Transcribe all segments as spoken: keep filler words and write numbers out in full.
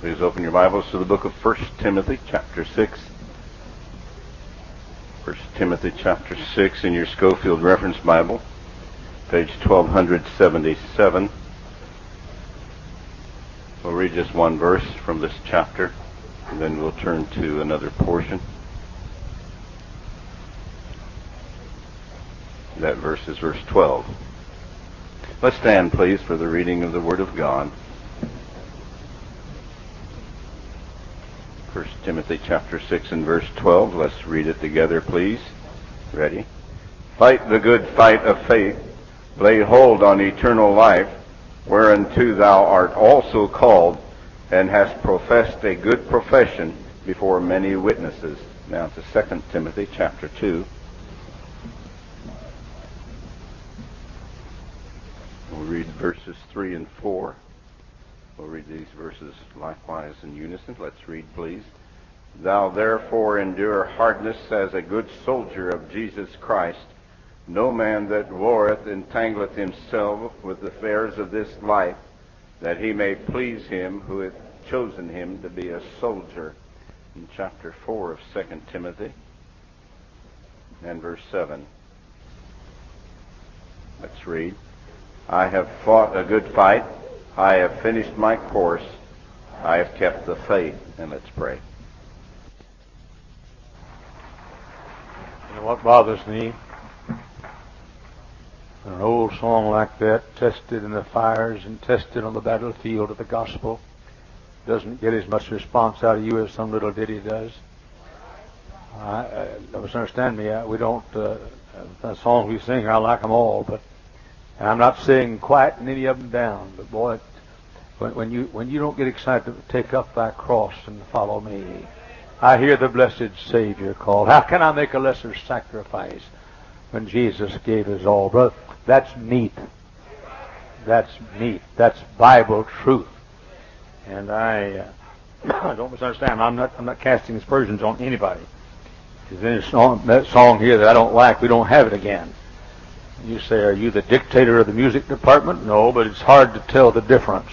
Please open your Bibles to the book of First Timothy, chapter six. First Timothy, chapter six, in your Schofield Reference Bible, page twelve seventy-seven. We'll read just one verse from this chapter, and then we'll turn to another portion. That verse is verse twelve. Let's stand, please, for the reading of the Word of God. First Timothy chapter six and verse twelve. Let's read it together, please. Ready? Fight the good fight of faith. Lay hold on eternal life, whereunto thou art also called, and hast professed a good profession before many witnesses. Now to Second Timothy chapter two. We'll read verses three and four. We'll read these verses likewise in unison. Let's read, please. Thou therefore endure hardness as a good soldier of Jesus Christ. No man that warreth entangleth himself with the affairs of this life, that he may please him who hath chosen him to be a soldier. In chapter four of Second Timothy and verse seven. Let's read. I have fought a good fight. I have finished my course. I have kept the faith. And let's pray. You know what bothers me? An old song like that, tested in the fires and tested on the battlefield of the gospel, doesn't get as much response out of you as some little ditty does. I, I, don't understand me. I, we don't, uh, the songs we sing, I like them all, but and I'm not saying quieting any of them down, but boy, when, when you when you don't get excited to take up thy cross and follow me, I hear the blessed Savior call. How can I make a lesser sacrifice when Jesus gave his all? Brother, that's meat. That's meat. That's Bible truth. And I uh, don't misunderstand. I'm not I'm not casting aspersions on anybody. If there's any song, that song here that I don't like, we don't have it again. You say, are you the dictator of the music department? No, but it's hard to tell the difference.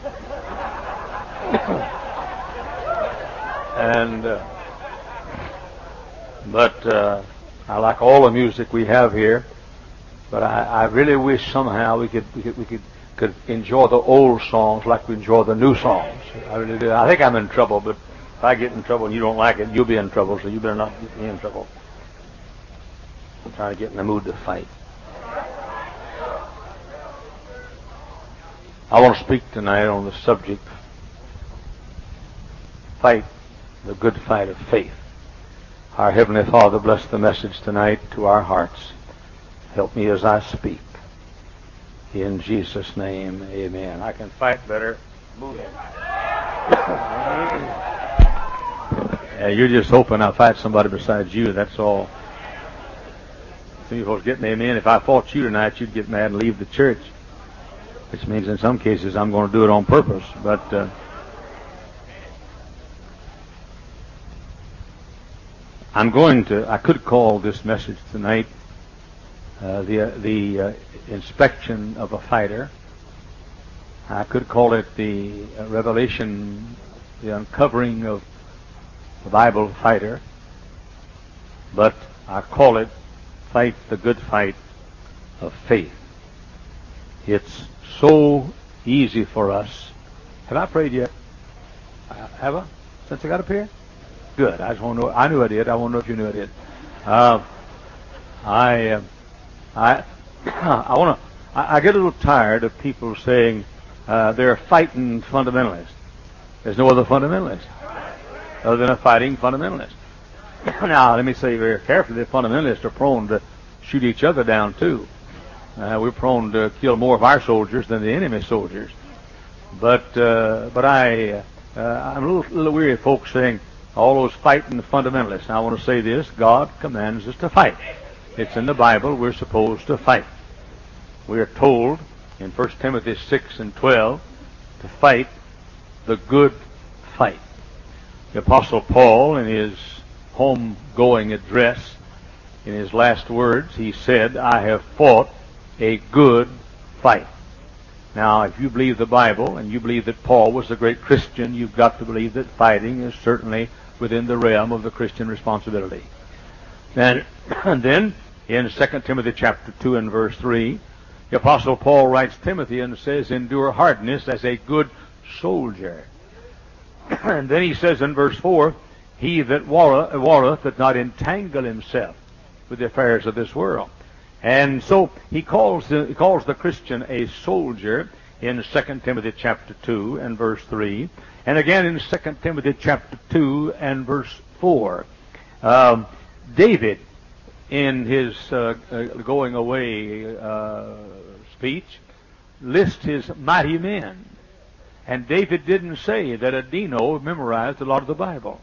and uh, But uh, I like all the music we have here, but I, I really wish somehow we could we could we could, could enjoy the old songs like we enjoy the new songs. I really do. I think I'm in trouble, but if I get in trouble and you don't like it, you'll be in trouble, so you better not get me in trouble. I'm trying to get in the mood to fight. I want to speak tonight on the subject, fight the good fight of faith. Our Heavenly Father, bless the message tonight to our hearts. Help me as I speak. In Jesus' name, amen. I can fight better. Move in. Yeah, you're just hoping I'll fight somebody besides you, that's all. Some of you folks getting amen. If I fought you tonight, you'd get mad and leave the church. Which means in some cases I'm going to do it on purpose. But uh, I'm going to, I could call this message tonight uh, the, uh, the uh, inspection of a fighter. I could call it the uh, revelation, the uncovering of the Bible fighter. But I call it fight the good fight of faith. It's so easy for us. Have I prayed yet? Have I? Since I got up here? Good. I just want to know. I knew I did. I want to know if you knew I did. Uh, I, uh, I, I want to. I, I get a little tired of people saying uh, they're fighting fundamentalists. There's no other fundamentalist other than a fighting fundamentalist. Now, let me say very carefully, the fundamentalists are prone to shoot each other down too. Uh, we're prone to kill more of our soldiers than the enemy soldiers. But uh, but I uh, I'm a little, little weary of folks saying all those fighting fundamentalists. Now I want to say this: God commands us to fight. It's in the Bible. We're supposed to fight. We are told in First Timothy six and twelve to fight the good fight. The Apostle Paul, in his home-going address, in his last words, he said, "I have fought a good fight." Now, if you believe the Bible and you believe that Paul was a great Christian, you've got to believe that fighting is certainly within the realm of the Christian responsibility. And, and then, in Second Timothy chapter two and verse three, the Apostle Paul writes Timothy and says, endure hardness as a good soldier. And then he says in verse four, he that warreth, warreth doth not entangle himself with the affairs of this world. And so he calls the, he calls the Christian a soldier in Second Timothy chapter two and verse three, and again in Second Timothy chapter two and verse four. Um, David, in his uh, uh, going away uh, speech, lists his mighty men. And David didn't say that Adino memorized a lot of the Bible.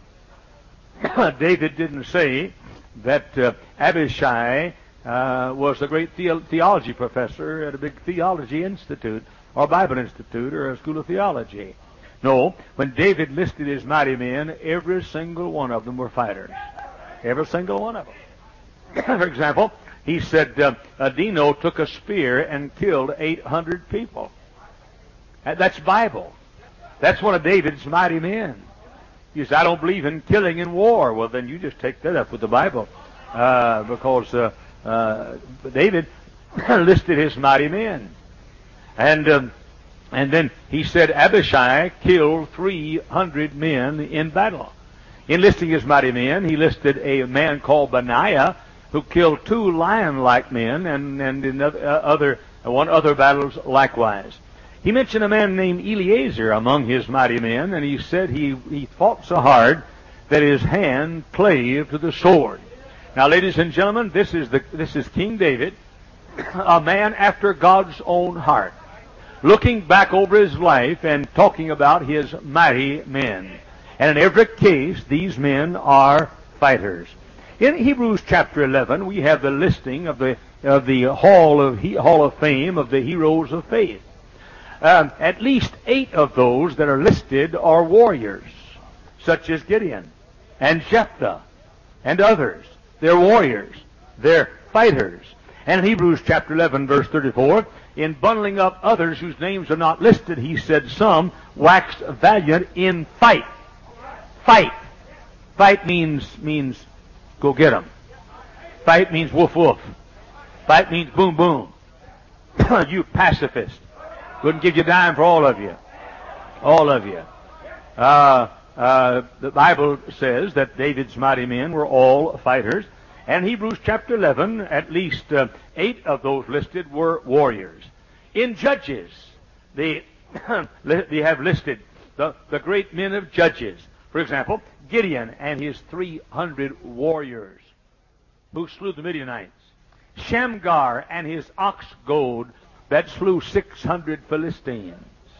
David didn't say that uh, Abishai uh, was a great the- theology professor at a big theology institute or Bible institute or a school of theology. No, when David listed his mighty men, every single one of them were fighters. Every single one of them. For example, he said uh, Adino took a spear and killed eight hundred people. That's Bible. That's one of David's mighty men. You say, I don't believe in killing in war. Well, then you just take that up with the Bible. Uh, because uh, uh, David listed his mighty men. And um, and then he said Abishai killed three hundred men in battle. In listing his mighty men, he listed a man called Benaiah who killed two lion-like men, and, and in other, uh, other one other battles likewise. He mentioned a man named Eleazar among his mighty men, and he said he, he fought so hard that his hand clave to the sword. Now, ladies and gentlemen, this is the this is King David, a man after God's own heart, looking back over his life and talking about his mighty men. And in every case, these men are fighters. In Hebrews chapter eleven, we have the listing of the of the hall of hall of fame of the heroes of faith. Um, at least eight of those that are listed are warriors, such as Gideon and Jephthah and others. They're warriors. They're fighters. And in Hebrews chapter eleven, verse thirty-four, in bundling up others whose names are not listed, he said, some waxed valiant in fight. Fight. Fight means means go get 'em. Fight means woof woof. Fight means boom boom. You pacifist. Wouldn't give you a dime for all of you. All of you. Uh, uh, the Bible says that David's mighty men were all fighters. And Hebrews chapter eleven, at least uh, eight of those listed were warriors. In Judges, they, they have listed the, the great men of Judges. For example, Gideon and his three hundred warriors who slew the Midianites. Shamgar and his ox goad that slew six hundred Philistines.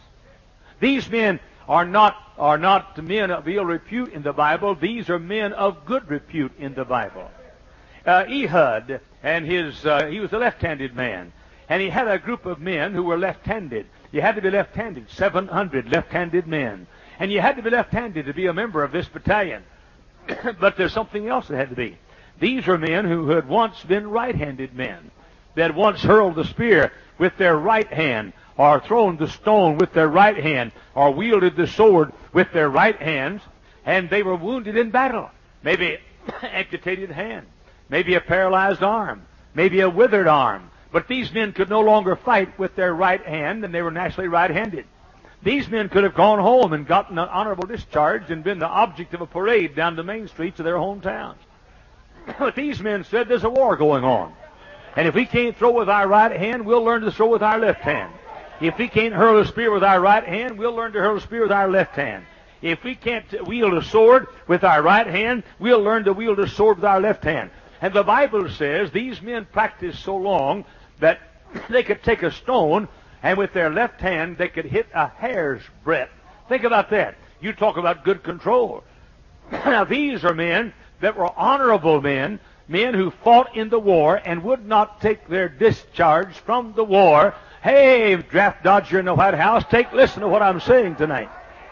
These men are not are not men of ill repute in the Bible. These are men of good repute in the Bible. Uh, Ehud and his uh, he was a left-handed man, and he had a group of men who were left-handed. You had to be left-handed, seven hundred left-handed men, and you had to be left-handed to be a member of this battalion. But there's something else that had to be. These are men who had once been right-handed men. They had once hurled the spear with their right hand, or thrown the stone with their right hand, or wielded the sword with their right hands, and they were wounded in battle. Maybe amputated hand, maybe a paralyzed arm, maybe a withered arm. But these men could no longer fight with their right hand, and they were naturally right-handed. These men could have gone home and gotten an honorable discharge and been the object of a parade down the main streets of their hometowns. But these men said, there's a war going on. And if we can't throw with our right hand, we'll learn to throw with our left hand. If we can't hurl a spear with our right hand, we'll learn to hurl a spear with our left hand. If we can't wield a sword with our right hand, we'll learn to wield a sword with our left hand. And the Bible says these men practiced so long that they could take a stone, and with their left hand they could hit a hair's breadth. Think about that. You talk about good control. Now these are men that were honorable men, men who fought in the war and would not take their discharge from the war. Hey, draft dodger in the White House, take listen to what I'm saying tonight.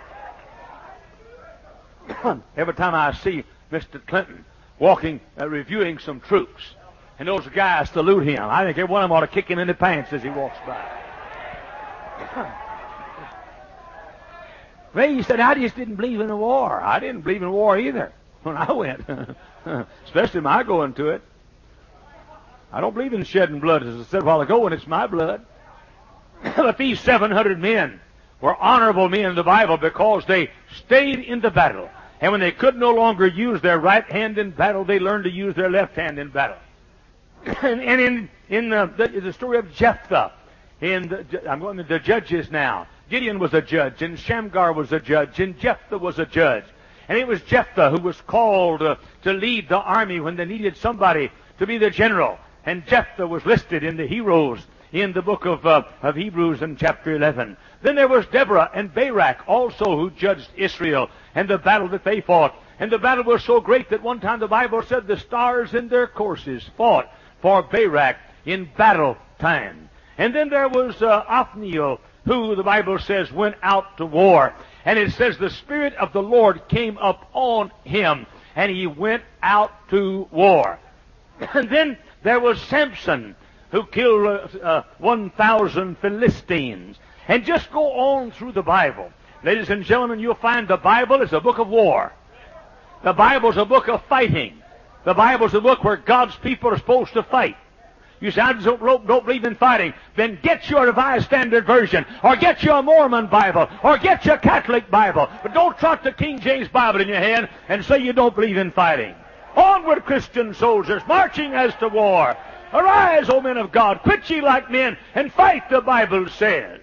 Every time I see Mister Clinton walking, uh, reviewing some troops, and those guys salute him, I think every one of them ought to kick him in the pants as he walks by. Ray said, I just didn't believe in the war. I didn't believe in war either when I went, especially my going to it. I don't believe in shedding blood, as I said a while ago, and it's my blood. But these seven hundred men were honorable men in the Bible because they stayed in the battle. And when they could no longer use their right hand in battle, they learned to use their left hand in battle. and, and in in the, the, the story of Jephthah, in the, I'm going to the Judges now. Gideon was a judge, and Shamgar was a judge, and Jephthah was a judge. And it was Jephthah who was called uh, to lead the army when they needed somebody to be the general. And Jephthah was listed in the heroes in the book of, uh, of Hebrews in chapter eleven. Then there was Deborah and Barak also who judged Israel and the battle that they fought. And the battle was so great that one time the Bible said the stars in their courses fought for Barak in battle time. And then there was uh, Othniel, who the Bible says went out to war. And it says the Spirit of the Lord came up on him, and he went out to war. And then there was Samson, who killed uh, uh, one thousand Philistines. And just go on through the Bible. Ladies and gentlemen, you'll find the Bible is a book of war. The Bible's a book of fighting. The Bible's a book where God's people are supposed to fight. You say, I don't, don't believe in fighting. Then get your Revised Standard Version, or get your Mormon Bible, or get your Catholic Bible. But don't trot the King James Bible in your hand and say you don't believe in fighting. Onward, Christian soldiers, marching as to war. Arise, O men of God, quit ye like men, and fight, the Bible says.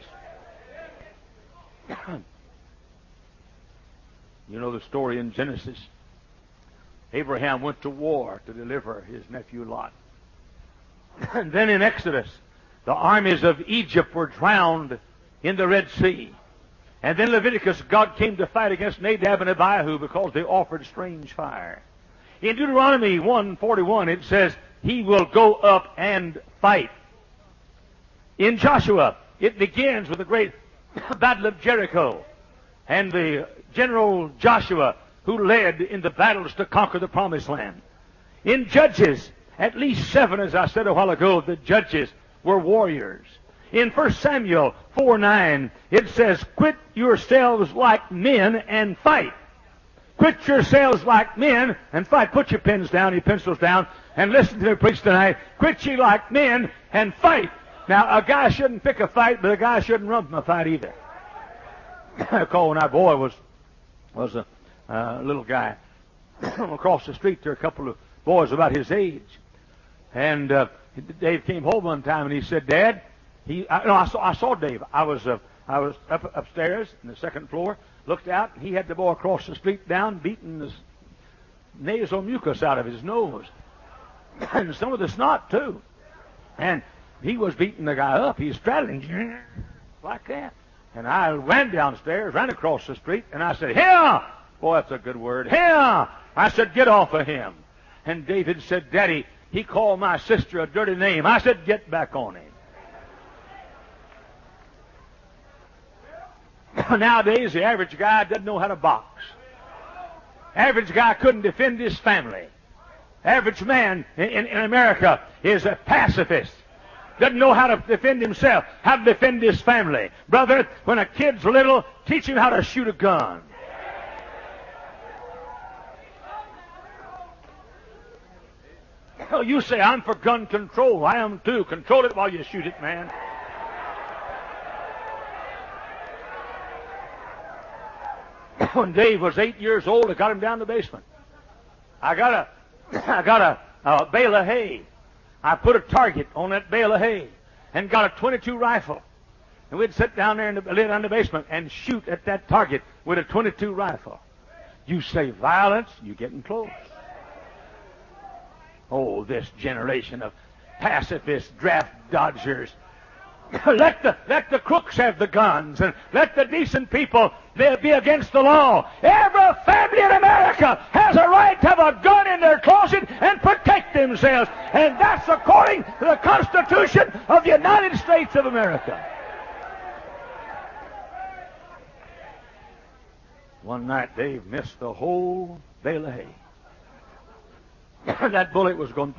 You know the story in Genesis. Abraham went to war to deliver his nephew Lot. And then in Exodus, the armies of Egypt were drowned in the Red Sea. And then Leviticus, God came to fight against Nadab and Abihu because they offered strange fire. In Deuteronomy one forty-one, it says, he will go up and fight. In Joshua, it begins with the great battle of Jericho. And the general Joshua, who led in the battles to conquer the promised land. In Judges, at least seven, as I said a while ago, the judges were warriors. In First Samuel four nine, it says, quit yourselves like men and fight. Quit yourselves like men and fight. Put your pens down, your pencils down, and listen to me preach tonight. Quit ye like men and fight. Now, a guy shouldn't pick a fight, but a guy shouldn't run from a fight either. I recall when our boy was, was a uh, little guy. Across the street, there were a couple of boys about his age. And uh, Dave came home one time and he said, Dad, he, I, no, I saw, I saw Dave. I was, uh, I was up upstairs in the second floor, looked out, and he had the boy across the street down, beating the nasal mucus out of his nose. And some of the snot, too. And he was beating the guy up. He was straddling like that. And I ran downstairs, ran across the street, and I said, here! Boy, that's a good word. Here! I said, get off of him. And David said, Daddy, he called my sister a dirty name. I said, get back on him. Nowadays, the average guy doesn't know how to box. Average guy couldn't defend his family. Average man in, in, in America is a pacifist. Doesn't know how to defend himself, how to defend his family. Brother, when a kid's little, teach him how to shoot a gun. Oh, you say, I'm for gun control. I am too. Control it while you shoot it, man. When Dave was eight years old, I got him down the basement. I got a, I got a, a bale of hay. I put a target on that bale of hay and got a twenty-two rifle. And we'd sit down there in the, down in the basement and shoot at that target with a twenty-two rifle. You say violence, you're getting close. Oh, this generation of pacifist draft dodgers. Let the, let the crooks have the guns, and let the decent people be against the law. Every family in America has a right to have a gun in their closet and protect themselves. And that's according to the Constitution of the United States of America. One night, Dave missed the whole bale of hay. That bullet was going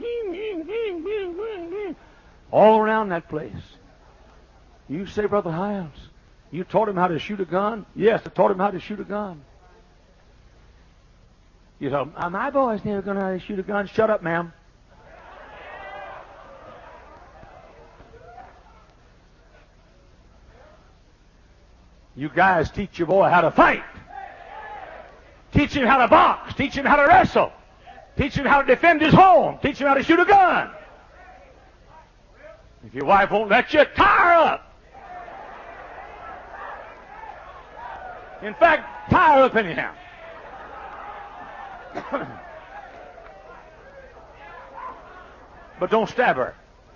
all around that place. You say, Brother Hiles, You taught him how to shoot a gun? Yes, I taught him how to shoot a gun. You know, my boy's never going to know how to shoot a gun. Shut up, ma'am. You guys teach your boy how to fight. Teach him how to box. Teach him how to wrestle. Teach him how to defend his home. Teach him how to shoot a gun. If your wife won't let you, tie her up. In fact, tie her up anyhow. But don't stab her.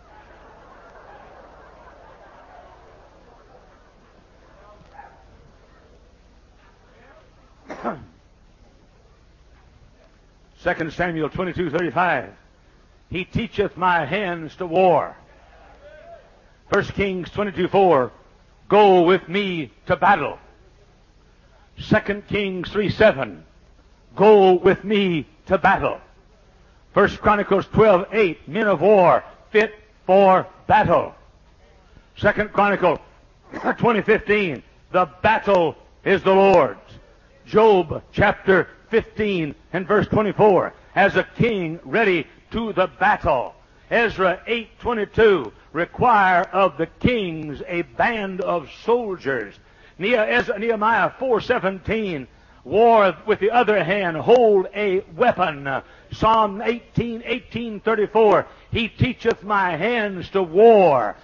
Second Samuel twenty-two thirty-five. He teacheth my hands to war. First Kings twenty-two four. Go with me to battle. Second Kings three seven. Go with me to battle. First Chronicles twelve eight. Men of war fit for battle. Second Chronicles twenty fifteen. The battle is the Lord's. Job chapter fifteen and verse twenty-four. As a king ready to the battle. Ezra eight twenty-two. Require of the kings a band of soldiers. Nehemiah four seventeen. War with the other hand, hold a weapon. Psalm eighteen eighteen thirty-four. He teacheth my hands to war.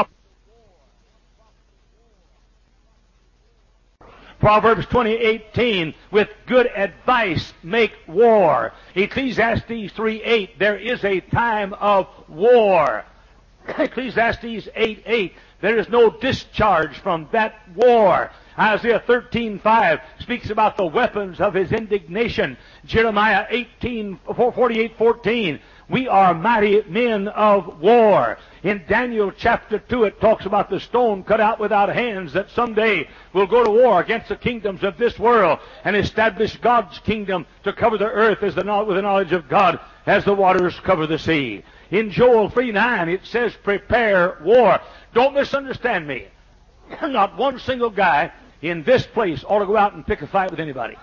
Proverbs twenty eighteen, with good advice make war. Ecclesiastes three eight, there is a time of war. Ecclesiastes eight eight, there is no discharge from that war. Isaiah thirteen five speaks about the weapons of his indignation. Jeremiah eighteen forty-eight fourteen, we are mighty men of war. In Daniel chapter two, it talks about the stone cut out without hands that someday will go to war against the kingdoms of this world and establish God's kingdom to cover the earth as the, with the knowledge of God as the waters cover the sea. In Joel three nine, it says, prepare war. Don't misunderstand me. Not one single guy in this place ought to go out and pick a fight with anybody.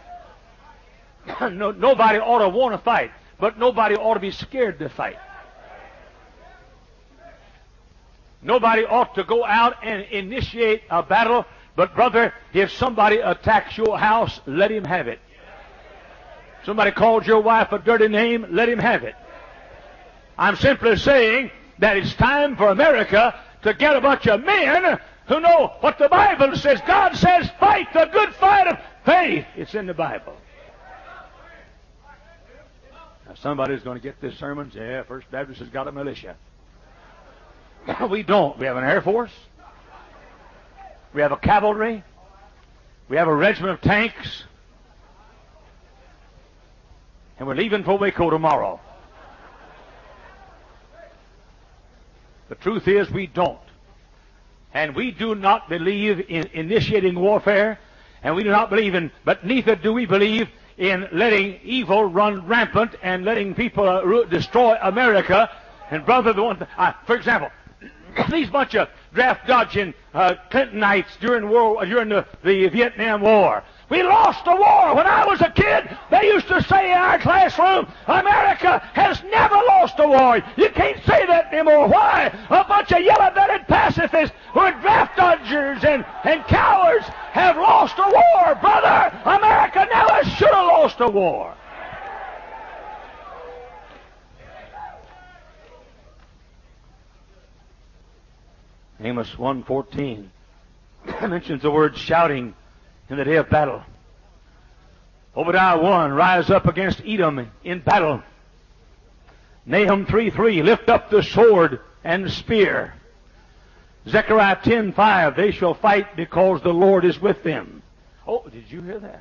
No, nobody ought to want to fight, but nobody ought to be scared to fight. Nobody ought to go out and initiate a battle, but brother, if somebody attacks your house, let him have it. Somebody called your wife a dirty name, let him have it. I'm simply saying that it's time for America to get a bunch of men who know what the Bible says. God says, fight the good fight of faith. It's in the Bible. Now somebody's going to get this sermon and say, yeah, First Baptist has got a militia. We don't. We have an Air Force. We have a cavalry. We have a regiment of tanks. And we're leaving for Waco tomorrow. The truth is we don't. And we do not believe in initiating warfare. And we do not believe in, but neither do we believe in letting evil run rampant and letting people uh, destroy America. And brother, the one, th- uh, for example, these bunch of draft dodging uh, Clintonites during world during the, the Vietnam War. We lost the war. When I was a kid, they used to say in our classroom, America has never lost a war. You can't say that anymore. Why? A bunch of yellow-bellied pacifists who are draft dodgers and, and cowards have lost a war. Brother, America never should have lost a war. Amos one fourteen mentions the word shouting in the day of battle. Obadiah one, rise up against Edom in battle. Nahum three three, lift up the sword and spear. Zechariah ten five, they shall fight because the Lord is with them. Oh, did you hear that?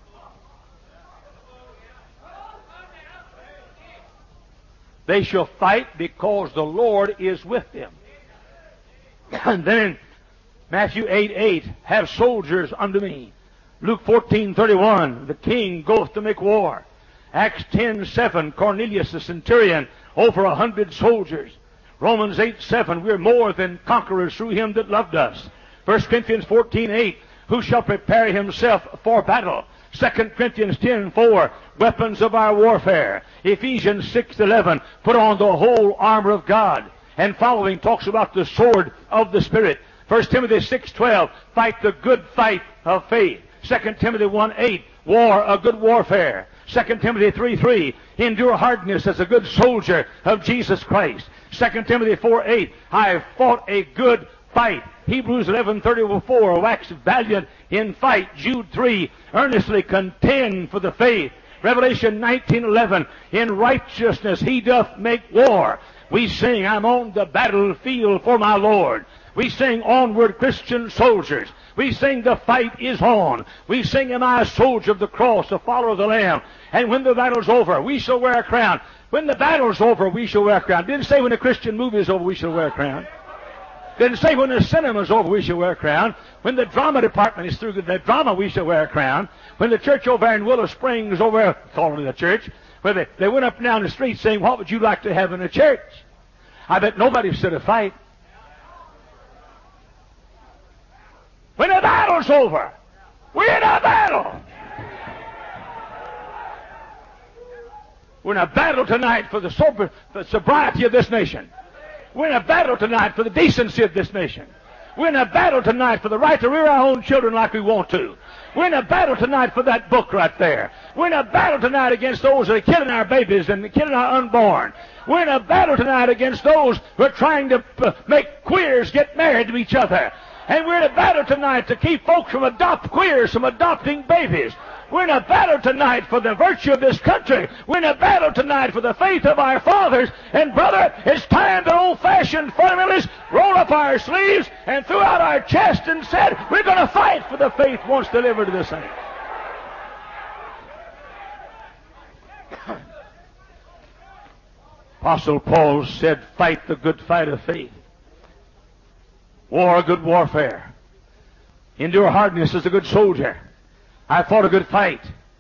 They shall fight because the Lord is with them. And then Matthew eight eight, have soldiers unto me. Luke fourteen thirty-one, the king goeth to make war. Acts ten seven, Cornelius the centurion, over a hundred soldiers. Romans eight seven, we're more than conquerors through him that loved us. First Corinthians fourteen eight, who shall prepare himself for battle? Second Corinthians ten four, weapons of our warfare. Ephesians six eleven, put on the whole armor of God. And following talks about the sword of the Spirit. First Timothy six twelve, fight the good fight of faith. Second Timothy one eight, war a good warfare. Second Timothy three three, endure hardness as a good soldier of Jesus Christ. Second Timothy four eight, I have fought a good fight. Hebrews eleven thirty-four, wax valiant in fight. Jude three, earnestly contend for the faith. Revelation nineteen eleven, in righteousness he doth make war. We sing, I'm on the battlefield for my Lord. We sing, onward Christian soldiers. We sing, the fight is on. We sing, am I a soldier of the cross, a follower of the Lamb? And when the battle's over, we shall wear a crown. When the battle's over, we shall wear a crown. Didn't say when the Christian movie is over, we shall wear a crown. Didn't say when the cinema's over, we shall wear a crown. When the drama department is through the drama, we shall wear a crown. When the church over in Willow Springs, over, calling it a church, where they, they went up and down the street saying, what would you like to have in a church? I bet nobody stood a fight. When the battle's over, we're in a battle. We're in a battle tonight for the, sober, the sobriety of this nation. We're in a battle tonight for the decency of this nation. We're in a battle tonight for the right to rear our own children like we want to. We're in a battle tonight for that book right there. We're in a battle tonight against those that are killing our babies and killing our unborn. We're in a battle tonight against those who are trying to uh, make queers get married to each other. And we're in a battle tonight to keep folks from adopt queers from adopting babies. We're in a battle tonight for the virtue of this country. We're in a battle tonight for the faith of our fathers. And brother, it's time that old-fashioned fundamentalists roll up our sleeves and threw out our chest and said, we're going to fight for the faith once delivered to the saints. Apostle Paul said, fight the good fight of faith. War a good warfare. Endure hardness as a good soldier. I fought a good fight.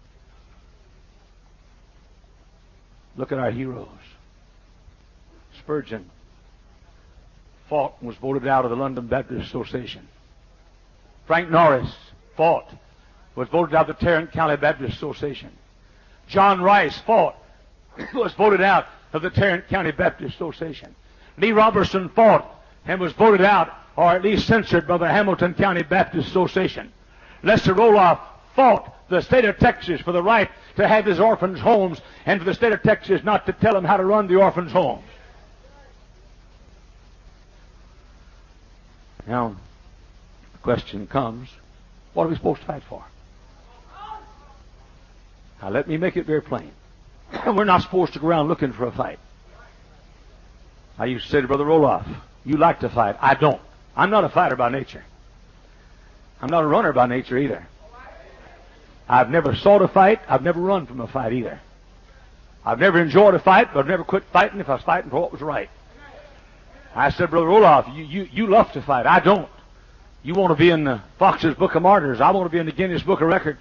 Look at our heroes. Spurgeon fought and was voted out of the London Baptist Association. Frank Norris fought, was voted out of the Tarrant County Baptist Association. John Rice fought, was voted out of the Tarrant County Baptist Association. Lee Robertson fought and was voted out, or at least censored, by the Hamilton County Baptist Association. Lester Roloff fought the state of Texas for the right to have his orphans' homes, and for the state of Texas not to tell them how to run the orphans' homes. Now, the question comes, what are we supposed to fight for? Now, let me make it very plain. We're not supposed to go around looking for a fight. I used to say to Brother Roloff, you like to fight. I don't. I'm not a fighter by nature. I'm not a runner by nature either. I've never sought a fight. I've never run from a fight either. I've never enjoyed a fight, but I've never quit fighting if I was fighting for what was right. I said, Brother Roloff, you, you, you love to fight. I don't. You want to be in the Fox's Book of Martyrs. I want to be in the Guinness Book of Records.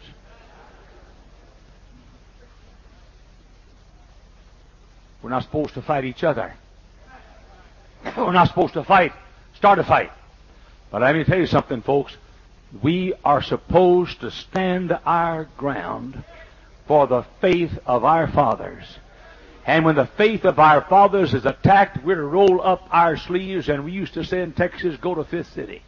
We're not supposed to fight each other. We're not supposed to fight, start a fight. But let me tell you something, folks. We are supposed to stand our ground for the faith of our fathers. And when the faith of our fathers is attacked, we're to roll up our sleeves, and we used to say in Texas, go to Fifth City.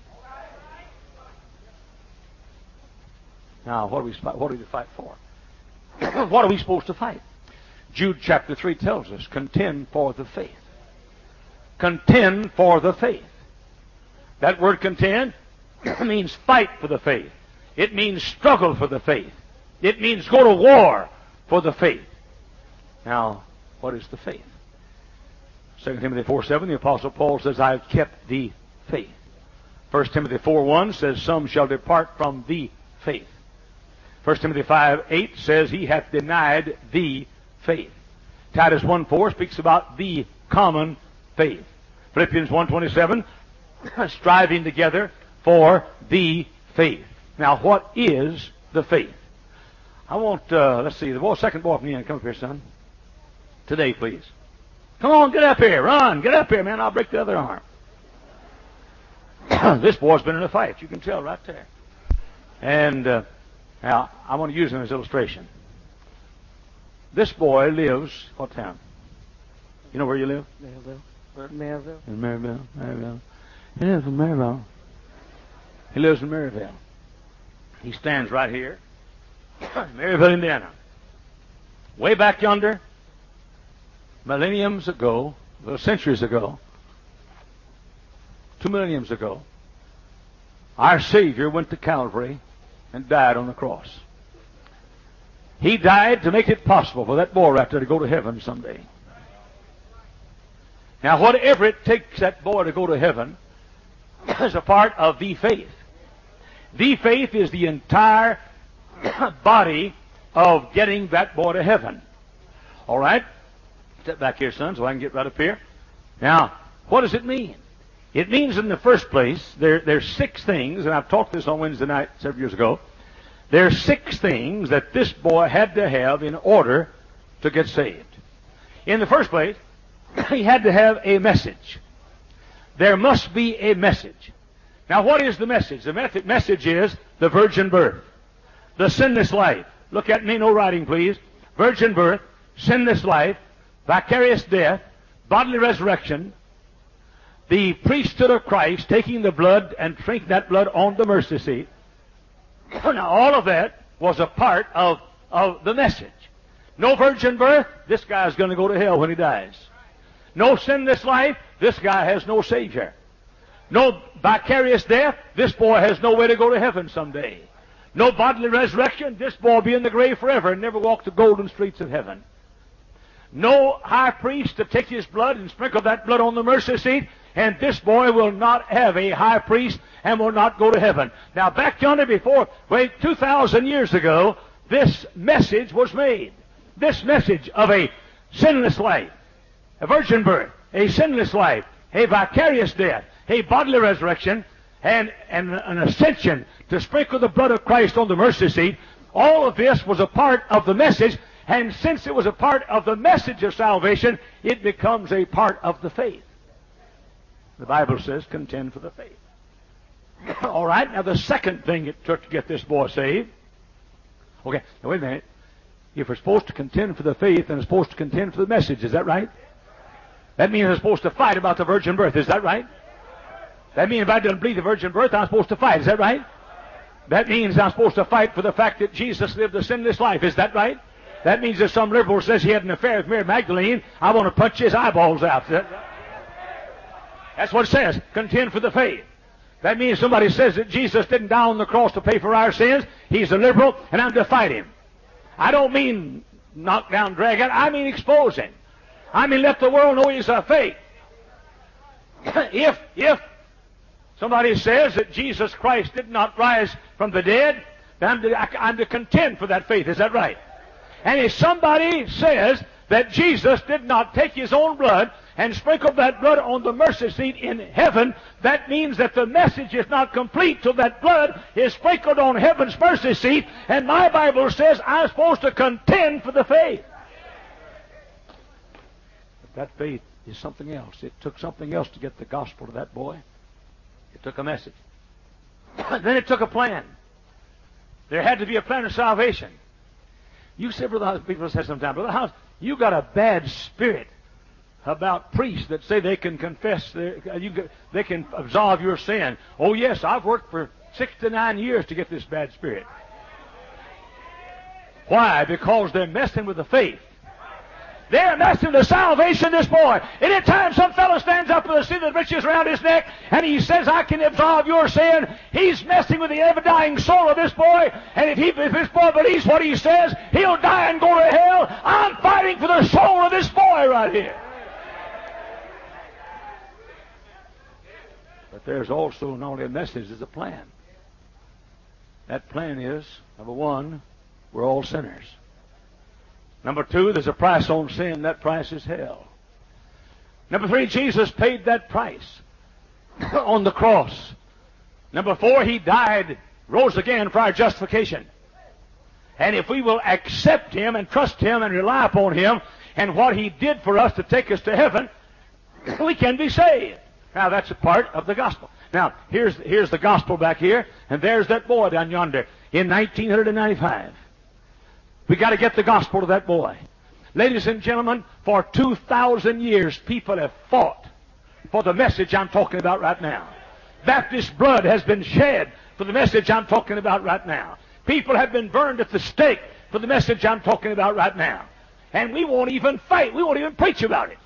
Now, what are we, what are we to fight for? What are we supposed to fight? Jude chapter three tells us, contend for the faith. Contend for the faith. That word contend means fight for the faith. It means struggle for the faith. It means go to war for the faith. Now, what is the faith? Second Timothy four seven, the Apostle Paul says, I have kept the faith. First Timothy four one says, some shall depart from the faith. First Timothy five eight says, he hath denied the faith. Titus one four speaks about the common faith. Philippians one twenty-seven, striving together for the faith. Now, what is the faith? I want, uh, let's see, the boy, second boy from the end. Come up here, son. Today, please. Come on, get up here. Run. Get up here, man. I'll break the other arm. This boy's been in a fight. You can tell right there. And uh, now, I want to use him as an illustration. This boy lives, what town? You know where you live? Maryville. Maryville. In Maryville. Maryville. He lives in Maryville. He lives in Maryville. He stands right here. Maryville, Indiana. Way back yonder, millenniums ago, well, centuries ago, two millenniums ago, our Savior went to Calvary and died on the cross. He died to make it possible for that boy right there to go to heaven someday. Now, whatever it takes that boy to go to heaven is a part of the faith. The faith is the entire body of getting that boy to heaven. All right? Step back here, son, so I can get right up here. Now, what does it mean? It means, in the first place, there, there's six things, and I've talked this on Wednesday night several years ago. There are six things that this boy had to have in order to get saved. In the first place, he had to have a message. There must be a message. Now, what is the message? The method, message is the virgin birth, the sinless life. Look at me, no writing, please. Virgin birth, sinless life, vicarious death, bodily resurrection, the priesthood of Christ, taking the blood and drinking that blood on the mercy seat. Now, all of that was a part of, of the message. No virgin birth, this guy's going to go to hell when he dies. No sinless life, this guy has no Savior. No vicarious death, this boy has no way to go to heaven someday. No bodily resurrection, this boy will be in the grave forever and never walk the golden streets of heaven. No high priest to take his blood and sprinkle that blood on the mercy seat, and this boy will not have a high priest and will not go to heaven. Now, back yonder before, wait, two thousand years ago, this message was made. This message of a sinless life, a virgin birth, a sinless life, a vicarious death, a bodily resurrection, and, and an ascension to sprinkle the blood of Christ on the mercy seat. All of this was a part of the message, and since it was a part of the message of salvation, it becomes a part of the faith. The Bible says, contend for the faith. All right, now the second thing it took to get this boy saved. Okay, now wait a minute. If we're supposed to contend for the faith, and we're supposed to contend for the message, is that right? That means I'm supposed to fight about the virgin birth, is that right? That means if I don't believe the virgin birth, I'm supposed to fight, is that right? That means I'm supposed to fight for the fact that Jesus lived a sinless life, is that right? That means if some liberal says he had an affair with Mary Magdalene, I want to punch his eyeballs out. That's what it says, contend for the faith. That means somebody says that Jesus didn't die on the cross to pay for our sins. He's a liberal, and I'm to fight him. I don't mean knock down, drag out. I mean expose him. I mean let the world know he's a fake. If, if somebody says that Jesus Christ did not rise from the dead, then I'm to, I'm to contend for that faith. Is that right? And if somebody says that Jesus did not take his own blood and sprinkle that blood on the mercy seat in heaven, that means that the message is not complete till that blood is sprinkled on heaven's mercy seat, and my Bible says I'm supposed to contend for the faith. But that faith is something else. It took something else to get the gospel to that boy. It took a message. Then it took a plan. There had to be a plan of salvation. You said, Brother House, people said sometimes, Brother House, you got a bad spirit about priests that say they can confess, their, you, they can absolve your sin. Oh yes, I've worked for sixty-nine years to get this bad spirit. Why? Because they're messing with the faith. They're messing with the salvation of this boy. Anytime some fellow stands up with a sea of riches around his neck and he says, I can absolve your sin, he's messing with the ever-dying soul of this boy. And if, he, if this boy believes what he says, he'll die and go to hell. I'm fighting for the soul of this boy right here. But there's also not only a message, there's a plan. That plan is, number one, we're all sinners. Number two, there's a price on sin. That price is hell. Number three, Jesus paid that price on the cross. Number four, he died, rose again for our justification. And if we will accept him and trust him and rely upon him and what he did for us to take us to heaven, we can be saved. Now, that's a part of the gospel. Now, here's, here's the gospel back here, and there's that boy down yonder in nineteen ninety-five. We got to get the gospel to that boy. Ladies and gentlemen, for two thousand years, people have fought for the message I'm talking about right now. Baptist blood has been shed for the message I'm talking about right now. People have been burned at the stake for the message I'm talking about right now. And we won't even fight. We won't even preach about it.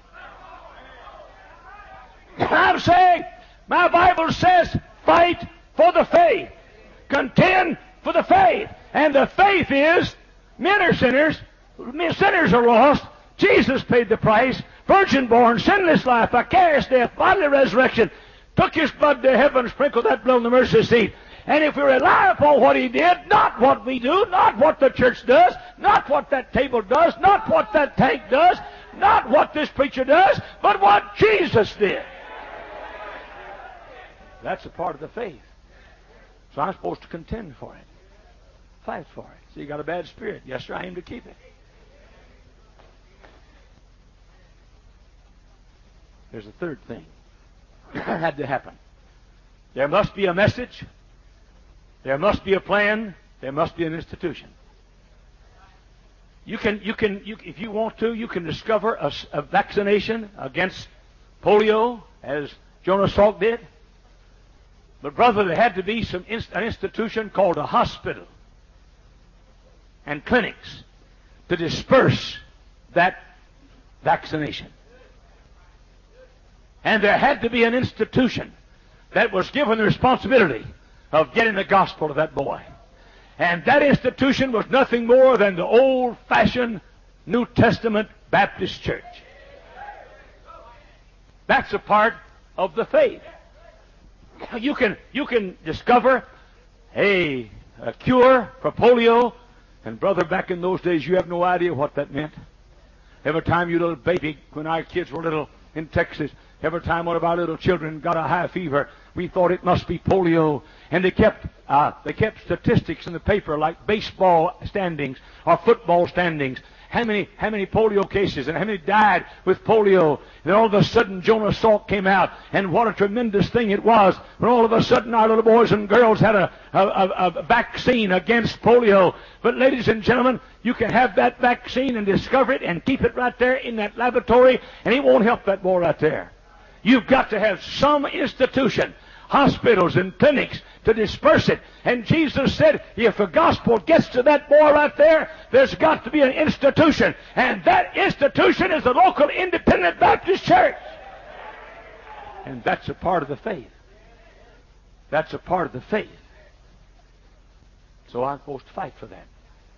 I'm saying, my Bible says, fight for the faith. Contend for the faith. And the faith is, men are sinners, sinners are lost, Jesus paid the price, virgin born, sinless life, vicarious death, bodily resurrection, took his blood to heaven, sprinkled that blood on the mercy seat. And if we rely upon what he did, not what we do, not what the church does, not what that table does, not what that tank does, not what this preacher does, but what Jesus did. That's a part of the faith. So I'm supposed to contend for it. Fight for it. So you got a bad spirit. Yes, sir, I aim to keep it. There's a third thing that had to happen. There must be a message. There must be a plan. There must be an institution. You can, you can, you, if you want to, you can discover a, a vaccination against polio, as Jonas Salk did. But brother, there had to be some inst- an institution called a hospital and clinics to disperse that vaccination. And there had to be an institution that was given the responsibility of getting the gospel to that boy. And that institution was nothing more than the old-fashioned New Testament Baptist church. That's a part of the faith. You can, you can discover a, a cure for polio, and brother, back in those days, you have no idea what that meant. Every time you little baby, when our kids were little in Texas, every time one of our little children got a high fever, we thought it must be polio. And they kept uh, they kept statistics in the paper like baseball standings or football standings. How many how many polio cases and how many died with polio. And then all of a sudden Jonas Salk came out, and what a tremendous thing it was when all of a sudden our little boys and girls had a, a, a, a vaccine against polio. But ladies and gentlemen, you can have that vaccine and discover it and keep it right there in that laboratory, and it won't help that boy right there. You've got to have some institution, hospitals and clinics, to disperse it. And Jesus said, if the gospel gets to that boy right there, there's got to be an institution. And that institution is the local independent Baptist church. And that's a part of the faith. That's a part of the faith. So I'm supposed to fight for that.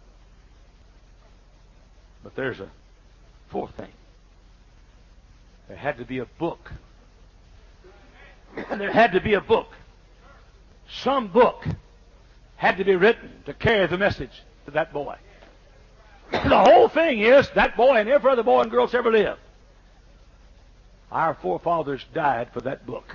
But there's a fourth thing. There had to be a book. There had to be a book. Some book had to be written to carry the message to that boy. The whole thing is that boy and every other boy and girl that's ever lived. Our forefathers died for that book.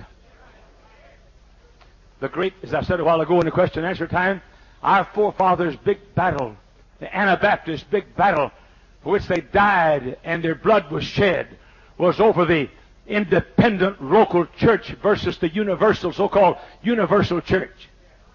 The great, as I said a while ago in the question and answer time, our forefathers' big battle, the Anabaptist big battle for which they died and their blood was shed, was over the independent local church versus the universal, so-called universal church.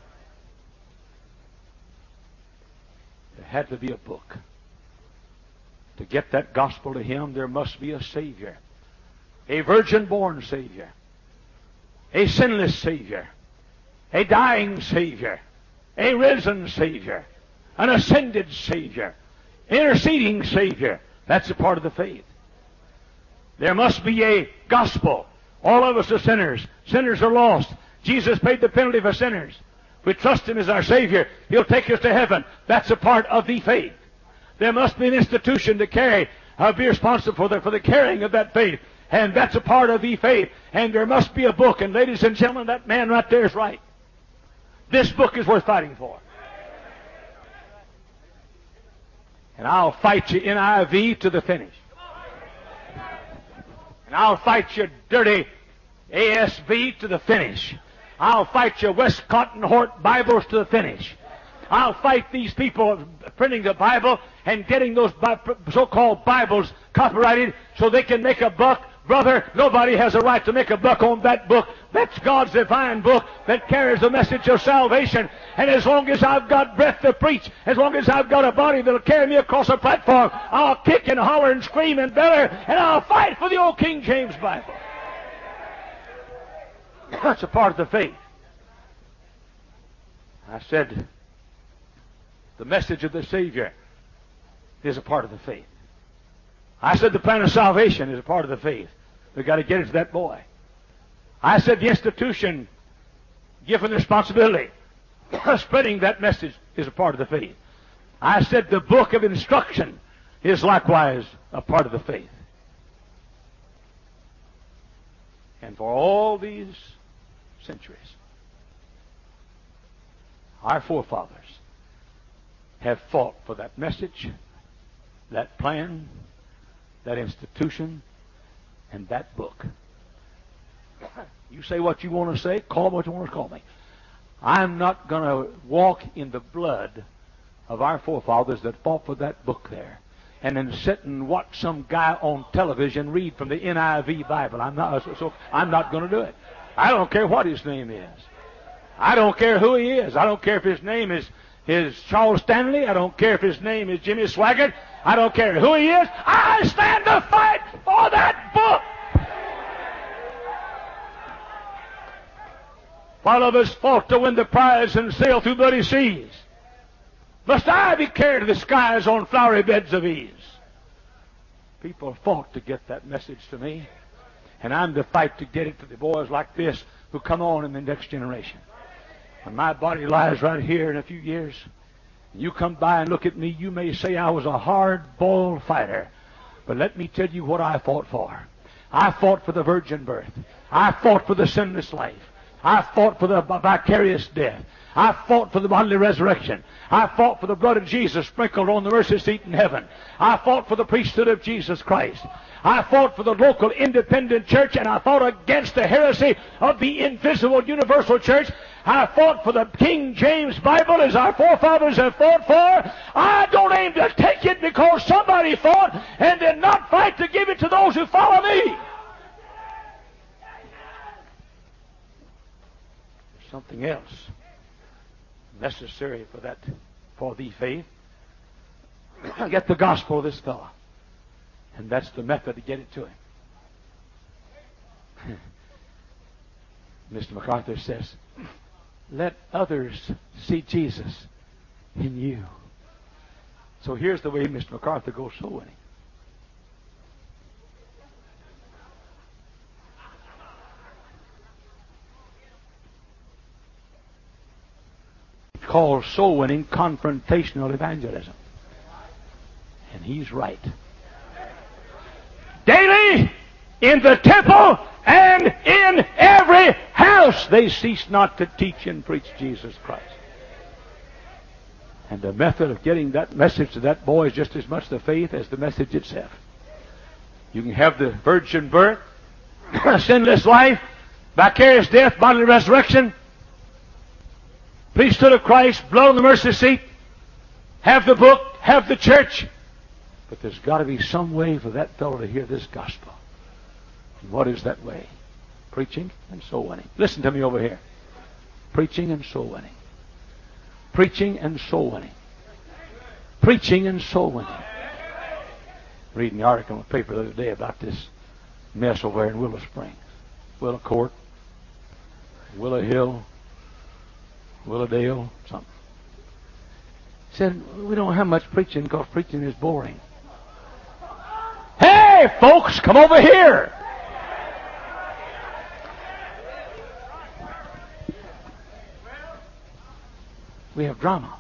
There had to be a book. To get that gospel to him, there must be a Savior. A virgin-born Savior. A sinless Savior. A dying Savior. A risen Savior. An ascended Savior. Interceding Savior. That's a part of the faith. There must be a gospel. All of us are sinners. Sinners are lost. Jesus paid the penalty for sinners. If we trust Him as our Savior, He'll take us to heaven. That's a part of the faith. There must be an institution to carry, uh, be responsible for the, for the carrying of that faith. And that's a part of the faith. And there must be a book. And ladies and gentlemen, that man right there is right. This book is worth fighting for. And I'll fight you N I V to the finish. And I'll fight you dirty A S V to the finish. I'll fight you Westcott and Hort Bibles to the finish. I'll fight these people printing the Bible and getting those so-called Bibles copyrighted so they can make a buck Brother, nobody has a right to make a buck on that book. That's God's divine book that carries the message of salvation. And as long as I've got breath to preach, as long as I've got a body that'll carry me across a platform, I'll kick and holler and scream and beller, and I'll fight for the old King James Bible. That's a part of the faith. I said, the message of the Savior is a part of the faith. I said the plan of salvation is a part of the faith. We've got to get it to that boy. I said the institution given responsibility spreading that message is a part of the faith. I said the book of instruction is likewise a part of the faith. And for all these centuries, our forefathers have fought for that message, that plan, that institution, and that book. You say what you want to say, call what you want to call me. I'm not going to walk in the blood of our forefathers that fought for that book there and then sit and watch some guy on television read from the N I V Bible. I'm not, so I'm not going to do it. I don't care what his name is. I don't care who he is. I don't care if his name is, is Charles Stanley. I don't care if his name is Jimmy Swaggart. I don't care who he is. I stand to fight for that book. While others fought to win the prize and sail through bloody seas, must I be carried to the skies on flowery beds of ease? People fought to get that message to me, and I'm to fight to get it to the boys like this who come on in the next generation. When my body lies right here in a few years, you come by and look at me, you may say I was a hard-boiled fighter. But let me tell you what I fought for. I fought for the virgin birth. I fought for the sinless life. I fought for the vicarious death. I fought for the bodily resurrection. I fought for the blood of Jesus sprinkled on the mercy seat in heaven. I fought for the priesthood of Jesus Christ. I fought for the local independent church, and I fought against the heresy of the invisible universal church. I fought for the King James Bible as our forefathers have fought for. I don't aim to take it because somebody fought and did not fight to give it to those who follow me. There's something else necessary for that, for the faith. Get the gospel of this fellow. And that's the method to get it to him. Mister MacArthur says, let others see Jesus in you. So here's the way Mister MacArthur goes soul winning. It's called soul winning confrontational evangelism. And he's right. Daily in the temple and in every house they cease not to teach and preach Jesus Christ. And the method of getting that message to that boy is just as much the faith as the message itself. You can have the virgin birth, sinless life, vicarious death, bodily resurrection, priesthood of Christ, blood on the mercy seat, have the book, have the church. But there's got to be some way for that fellow to hear this gospel. And what is that way? Preaching and soul winning. Listen to me over here. Preaching and soul winning. Preaching and soul winning. Preaching and soul winning. Reading the article in the paper the other day about this mess over there in Willow Springs. Willow Court, Willow Hill, Willowdale, something. Said, we don't have much preaching because preaching is boring. Hey, folks, come over here. We have drama.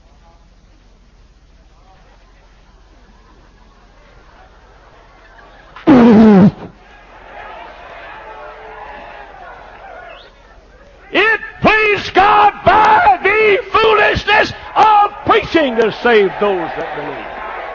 It pleased God by the foolishness of preaching to save those that believe.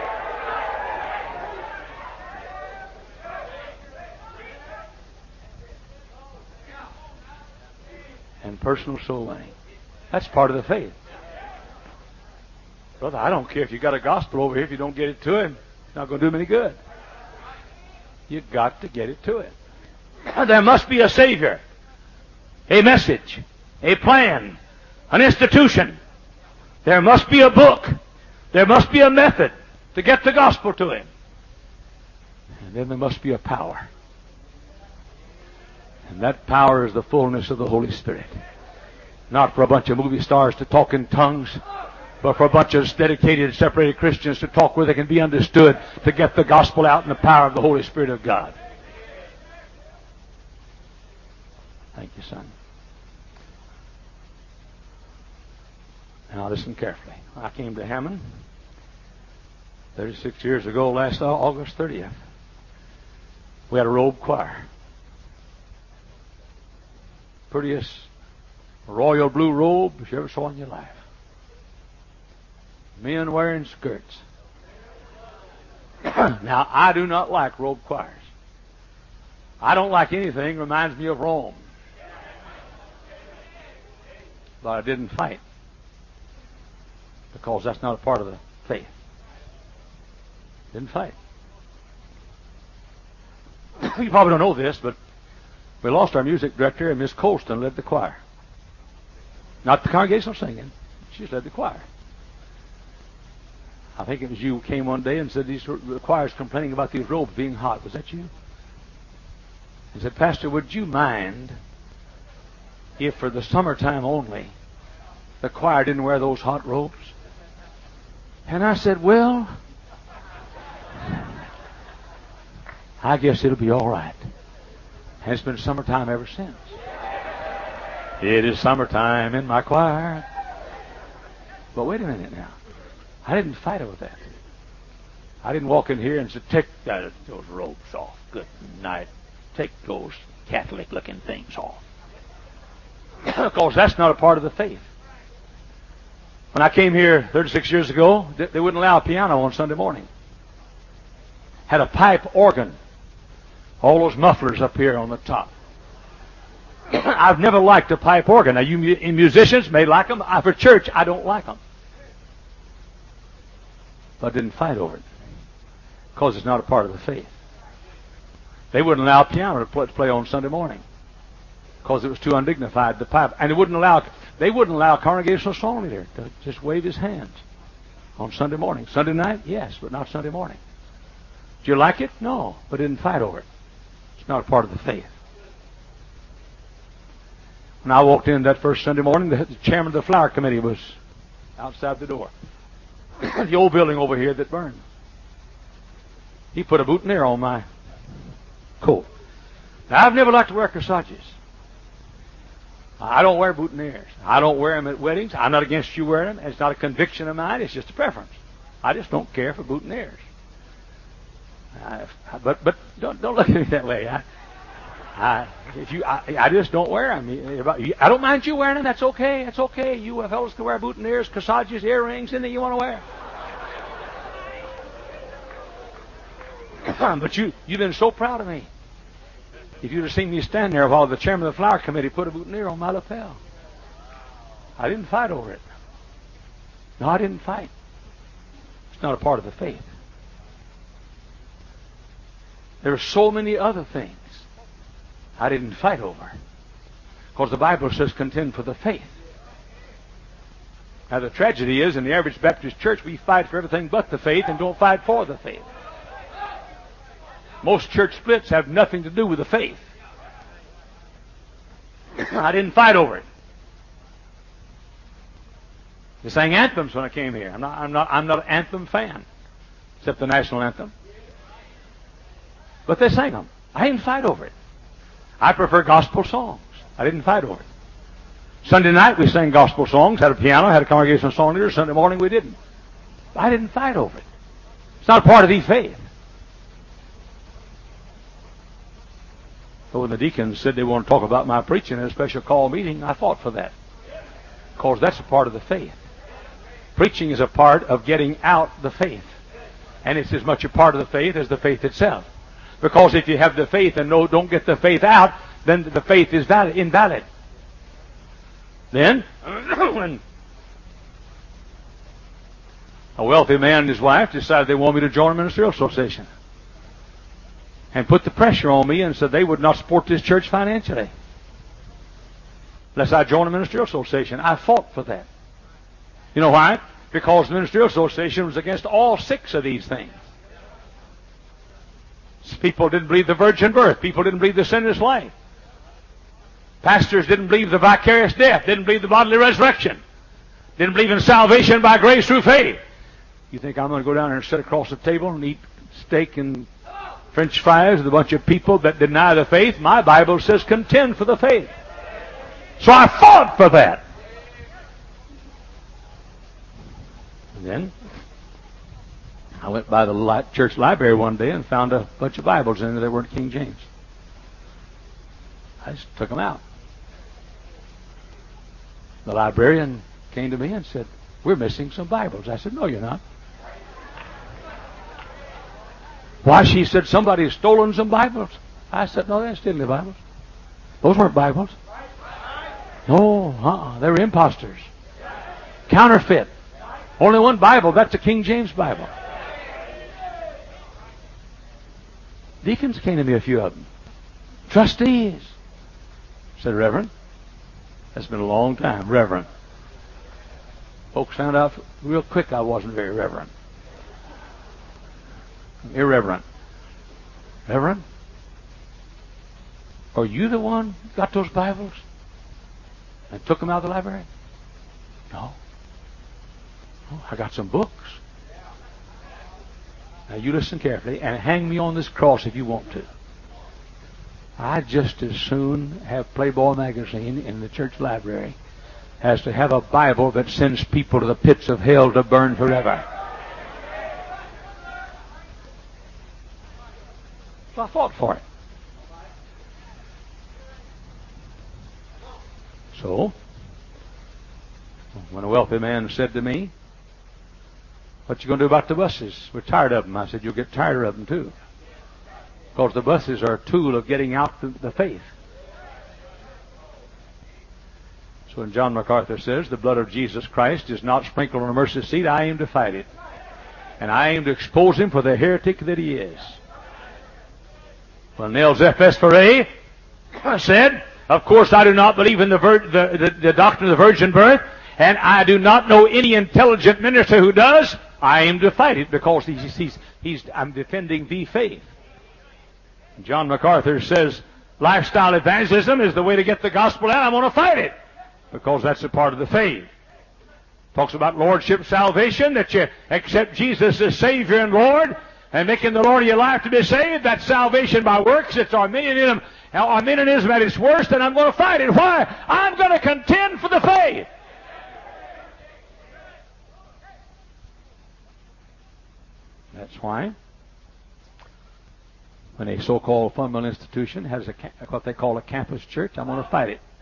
And personal soul winning. That's part of the faith. Brother, I don't care if you got a gospel over here. If you don't get it to him, it's not going to do him any good. You've got to get it to it. There must be a Savior, a message, a plan, an institution. There must be a book. There must be a method to get the gospel to him. And then there must be a power. And that power is the fullness of the Holy Spirit. Not for a bunch of movie stars to talk in tongues, but for a bunch of dedicated, separated Christians to talk where they can be understood, to get the gospel out in the power of the Holy Spirit of God. Thank you, son. Now listen carefully. I came to Hammond thirty-six years ago, last August thirtieth. We had a robe choir. Prettiest royal blue robe you ever saw in your life. Men wearing skirts. Now, I do not like robe choirs. I don't like anything that reminds me of Rome. But I didn't fight, because that's not a part of the faith. Didn't fight. You probably don't know this, but we lost our music director, and Miss Colston led the choir. Not the congregational singing. She just led the choir. I think it was you who came one day and said these the choir's complaining about these robes being hot. Was that you? He said, Pastor, would you mind if for the summertime only the choir didn't wear those hot robes? And I said, well, I guess it'll be all right. And it's been summertime ever since. It is summertime in my choir. But wait a minute now. I didn't fight over that. I didn't walk in here and say, take that, those robes off. Good night. Take those Catholic-looking things off. Because that's not a part of the faith. When I came here thirty-six years ago, they wouldn't allow a piano on Sunday morning. Had a pipe organ. All those mufflers up here on the top. I've never liked a pipe organ. Now, you musicians may like them. For church, I don't like them. But I didn't fight over it, because it's not a part of the faith. They wouldn't allow a piano to play on Sunday morning, because it was too undignified, the pipe. And they wouldn't allow they wouldn't allow a congregational song leader to just wave his hands on Sunday morning. Sunday night, yes, but not Sunday morning. Do you like it? No, but didn't fight over it. It's not a part of the faith. When I walked in that first Sunday morning, the chairman of the flower committee was outside the door. The old building over here that burned. He put a boutonniere on my coat. Now, I've never liked to wear corsages. I don't wear boutonnieres. I don't wear them at weddings. I'm not against you wearing them. It's not a conviction of mine. It's just a preference. I just don't care for boutonnieres. I, but but don't don't look at me that way. I, I if you I, I just don't wear them. I don't mind you wearing them. That's okay. That's okay. You fellows can wear boutonnieres, corsages, earrings, anything you want to wear. But you you've been so proud of me. If you'd have seen me stand there while the chairman of the flower committee put a boutonniere on my lapel, I didn't fight over it. No, I didn't fight. It's not a part of the faith. There are so many other things I didn't fight over, because the Bible says contend for the faith. Now, the tragedy is, in the average Baptist church, we fight for everything but the faith and don't fight for the faith. Most church splits have nothing to do with the faith. I didn't fight over it. They sang anthems when I came here. I'm not, I'm not, I'm not an anthem fan, except the national anthem. But they sang them. I didn't fight over it. I prefer gospel songs. I didn't fight over it. Sunday night we sang gospel songs, had a piano, had a congregational song leader. Sunday morning we didn't. I didn't fight over it. It's not a part of the faith. But when the deacons said they want to talk about my preaching in a special call meeting, I fought for that, because that's a part of the faith. Preaching is a part of getting out the faith, and it's as much a part of the faith as the faith itself. Because if you have the faith and no, don't get the faith out, then the faith is valid, invalid. Then, when a wealthy man and his wife decided they wanted me to join a ministerial association, and put the pressure on me and said they would not support this church financially unless I joined the Ministerial Association. I fought for that. You know why? Because the Ministerial Association was against all six of these things. People didn't believe the virgin birth. People didn't believe the sinless life. Pastors didn't believe the vicarious death. Didn't believe the bodily resurrection. Didn't believe in salvation by grace through faith. You think I'm going to go down there and sit across the table and eat steak and French fries with a bunch of people that deny the faith? My Bible says contend for the faith. So I fought for that. And then I went by the li- church library one day and found a bunch of Bibles in there that weren't King James. I just took them out. The librarian came to me and said, "We're missing some Bibles." I said, "No, you're not." "Why?" She said, "Somebody's stolen some Bibles." I said, "No, they didn't steal the Bibles. Those weren't Bibles. No, uh-uh. They were imposters. Counterfeit. Only one Bible. That's a King James Bible." Deacons came to me, a few of them. Trustees. I said, "Reverend, that's been a long time, Reverend." Folks found out real quick I wasn't very reverent. Irreverent. "Reverend, are you the one who got those Bibles and took them out of the library?" "No. Oh, I got some books." Now you listen carefully and hang me on this cross if you want to. I'd just as soon have Playboy magazine in the church library as to have a Bible that sends people to the pits of hell to burn forever. So I fought for it. So, when a wealthy man said to me, "What you going to do about the buses? We're tired of them." I said, "You'll get tired of them too. Because the buses are a tool of getting out the, the faith." So when John MacArthur says, "The blood of Jesus Christ is not sprinkled on a mercy seat," I aim to fight it. And I aim to expose him for the heretic that he is. Well, Nels F. Esferay said, "Of course I do not believe in the, vir- the, the, the doctrine of the virgin birth, and I do not know any intelligent minister who does. I aim to fight it because he's, he's, he's, I'm defending the faith." John MacArthur says, "Lifestyle evangelism is the way to get the gospel out. I'm going to fight it because that's a part of the faith." Talks about lordship salvation, that you accept Jesus as Savior and Lord, and making the Lord of your life to be saved. That's salvation by works. It's Arminianism, Arminianism at its worst, and I'm going to fight it. Why? I'm going to contend for the faith. That's why when a so-called fundamental institution has a, what they call a campus church, I'm going to fight it.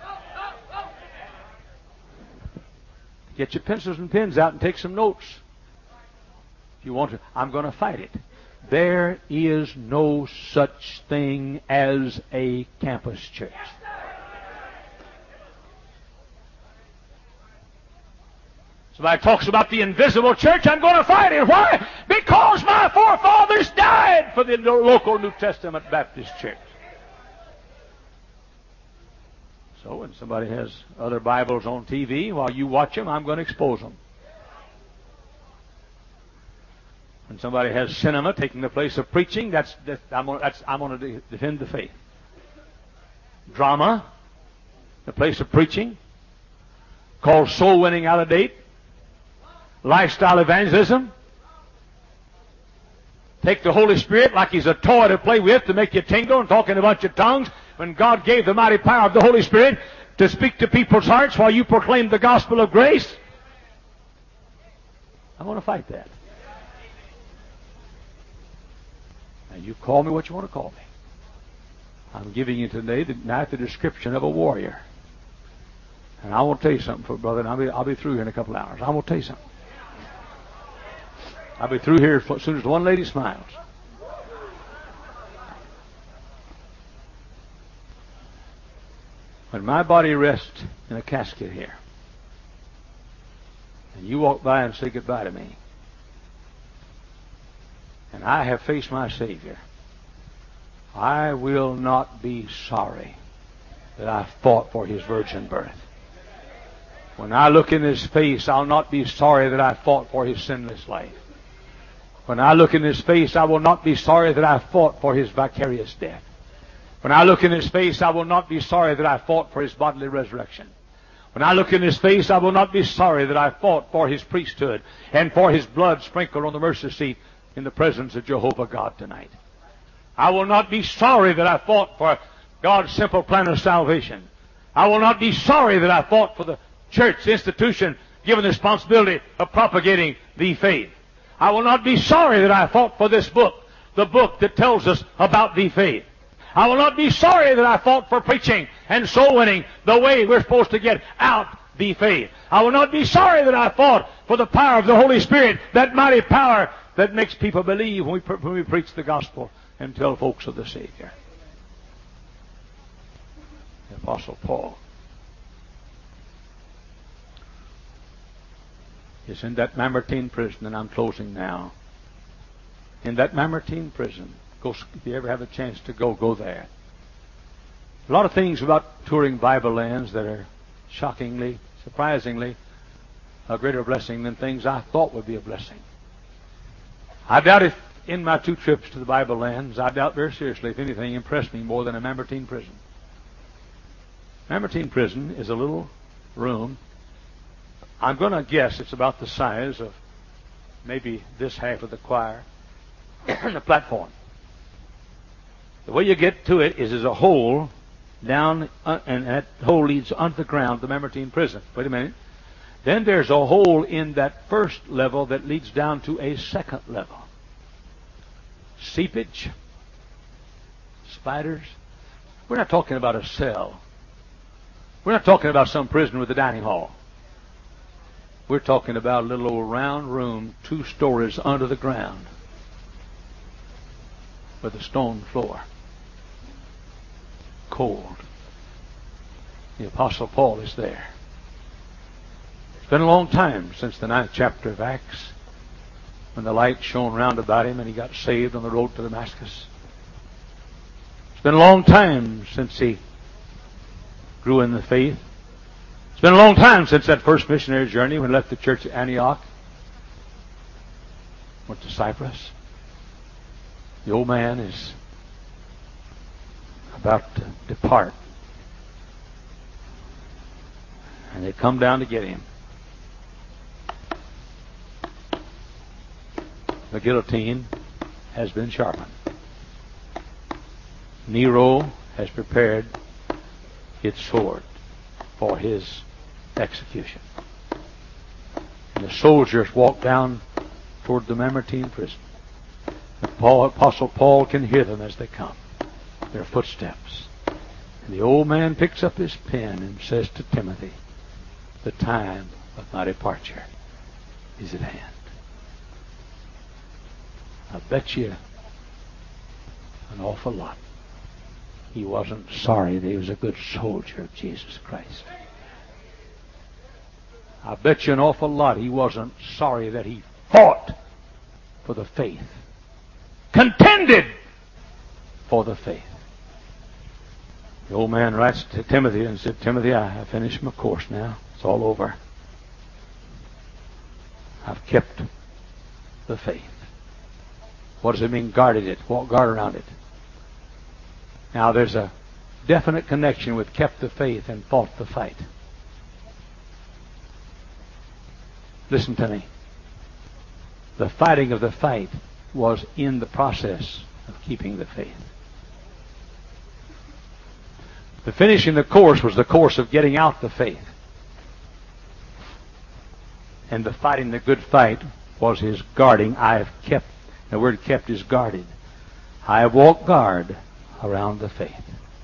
Get your pencils and pens out and take some notes. If you want to, I'm going to fight it. There is no such thing as a campus church. Somebody talks about the invisible church, I'm going to fight it. Why? Because my forefathers died for the local New Testament Baptist church. So when somebody has other Bibles on T V, while you watch them, I'm going to expose them. When somebody has cinema taking the place of preaching, that's, that's, I'm, going, that's, I'm going to defend the faith. Drama, the place of preaching, called soul winning out of date. Lifestyle evangelism. Take the Holy Spirit like he's a toy to play with to make you tingle and talk in a bunch of tongues, when God gave the mighty power of the Holy Spirit to speak to people's hearts while you proclaim the gospel of grace. I want to fight that. Now you call me what you want to call me. I'm giving you today tonight the description of a warrior. And I want to tell you something, brother, and I'll be, I'll be through here in a couple of hours. I want to tell you something. I'll be through here as soon as one lady smiles. When my body rests in a casket here, and you walk by and say goodbye to me, and I have faced my Savior, I will not be sorry that I fought for his virgin birth. When I look in his face, I'll not be sorry that I fought for his sinless life. When I look in his face, I will not be sorry that I fought for his vicarious death. When I look in his face, I will not be sorry that I fought for his bodily resurrection. When I look in his face, I will not be sorry that I fought for his priesthood and for his blood sprinkled on the mercy seat in the presence of Jehovah God tonight. I will not be sorry that I fought for God's simple plan of salvation. I will not be sorry that I fought for the church institution given the responsibility of propagating the faith. I will not be sorry that I fought for this book, the book that tells us about the faith. I will not be sorry that I fought for preaching and soul winning the way we're supposed to get out the faith. I will not be sorry that I fought for the power of the Holy Spirit, that mighty power that makes people believe when we, when we preach the gospel and tell folks of the Savior. The Apostle Paul is in that Mamertine prison, and I'm closing now. In that Mamertine prison, go, if you ever have a chance to go, go there. A lot of things about touring Bible lands that are shockingly, surprisingly, a greater blessing than things I thought would be a blessing. I doubt if in my two trips to the Bible lands, I doubt very seriously if anything impressed me more than a Mamertine prison. Mamertine prison is a little room. I'm going to guess it's about the size of maybe this half of the choir and the platform. The way you get to it is there's a hole down, uh, and that hole leads under the ground, the Mamertine prison. Wait a minute. Then there's a hole in that first level that leads down to a second level. Seepage, spiders. We're not talking about a cell. We're not talking about some prison with a dining hall. We're talking about a little old round room, two stories under the ground, with a stone floor. Cold. The Apostle Paul is there. It's been a long time since the ninth chapter of Acts, when the light shone round about him and he got saved on the road to Damascus. It's been a long time since he grew in the faith. It's been a long time since that first missionary journey when he left the church at Antioch, went to Cyprus. The old man is about to depart. And they come down to get him. The guillotine has been sharpened. Nero has prepared its sword for his execution. And the soldiers walk down toward the Mamertine prison. And Paul, Apostle Paul can hear them as they come, their footsteps. And the old man picks up his pen and says to Timothy, the time of my departure is at hand. I bet you an awful lot he wasn't sorry that he was a good soldier of Jesus Christ. I bet you an awful lot he wasn't sorry that he fought for the faith, contended for the faith. The old man writes to Timothy and said, Timothy, I have finished my course now. It's all over. I've kept the faith. What does it mean, guarded it? Walk guard around it. Now, there's a definite connection with kept the faith and fought the fight. Listen to me. The fighting of the fight was in the process of keeping the faith. The finishing the course was the course of getting out the faith. And the fighting the good fight was his guarding. I have kept, the word kept is guarded. I have walked guard around the faith.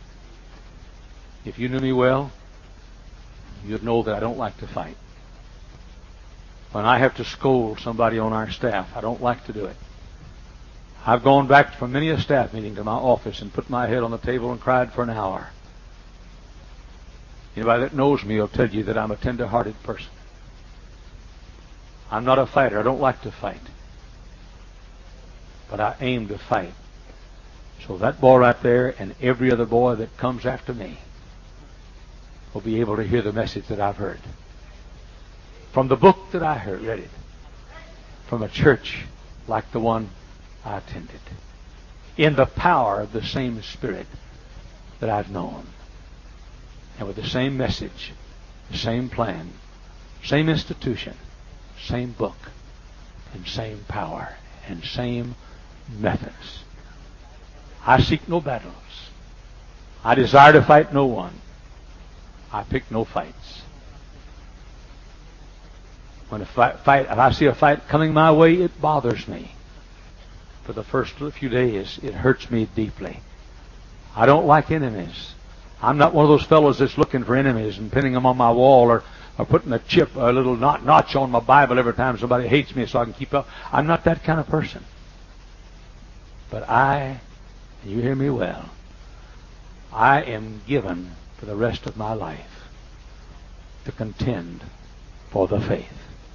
If you knew me well, you'd know that I don't like to fight. When I have to scold somebody on our staff, I don't like to do it. I've gone back from many a staff meeting to my office and put my head on the table and cried for an hour. Anybody that knows me will tell you that I'm a tender-hearted person. I'm not a fighter. I don't like to fight. But I aim to fight So that boy right there and every other boy that comes after me will be able to hear the message that I've heard. From the book that I heard, read it. From a church like the one I attended. In the power of the same Spirit that I've known. And with the same message, the same plan, same institution, same book, and same power, and same methods. I seek no battles. I desire to fight no one. I pick no fights. When a fight, fight, if I see a fight coming my way, it bothers me. For the first few days, it hurts me deeply. I don't like enemies. I'm not one of those fellows that's looking for enemies and pinning them on my wall or, or putting a chip, a little not, notch on my Bible every time somebody hates me so I can keep up. I'm not that kind of person. But I, and you hear me well, I am given for the rest of my life to contend for the faith.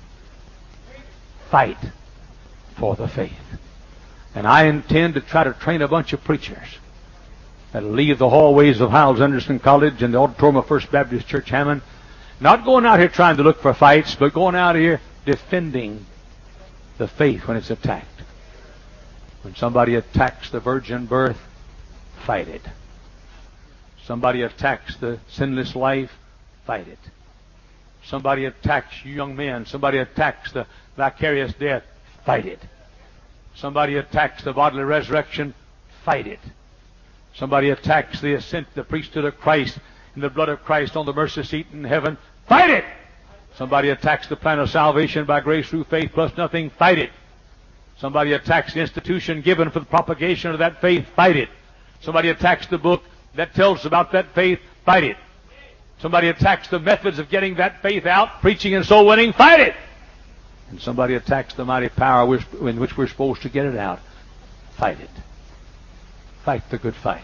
Fight for the faith. And I intend to try to train a bunch of preachers that'll leave the hallways of Hyles Anderson College and the auditorium of First Baptist Church Hammond, not going out here trying to look for fights, but going out here defending the faith when it's attacked. When somebody attacks the virgin birth, fight it. Somebody attacks the sinless life, fight it. Somebody attacks you young men, somebody attacks the vicarious death, fight it. Somebody attacks the bodily resurrection, fight it. Somebody attacks the ascent, the priesthood of Christ and the blood of Christ on the mercy seat in heaven, fight it. Somebody attacks the plan of salvation by grace through faith plus nothing, fight it. Somebody attacks the institution given for the propagation of that faith, fight it. Somebody attacks the book that tells about that faith, fight it. Somebody attacks the methods of getting that faith out, preaching and soul winning, fight it. And somebody attacks the mighty power in which we're supposed to get it out, fight it. Fight the good fight.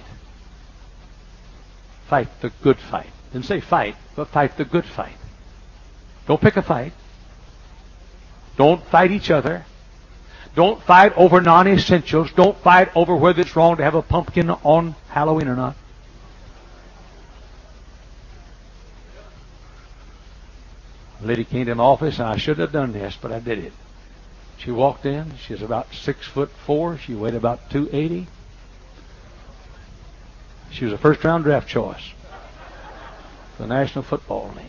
Fight the good fight. Didn't say fight, but fight the good fight. Don't pick a fight. Don't fight each other. Don't fight over non-essentials. Don't fight over whether it's wrong to have a pumpkin on Halloween or not. A lady came to my office, and I shouldn't have done this, but I did it. She walked in. She was about six foot four. She weighed about two eighty. She was a first-round draft choice for the National Football League.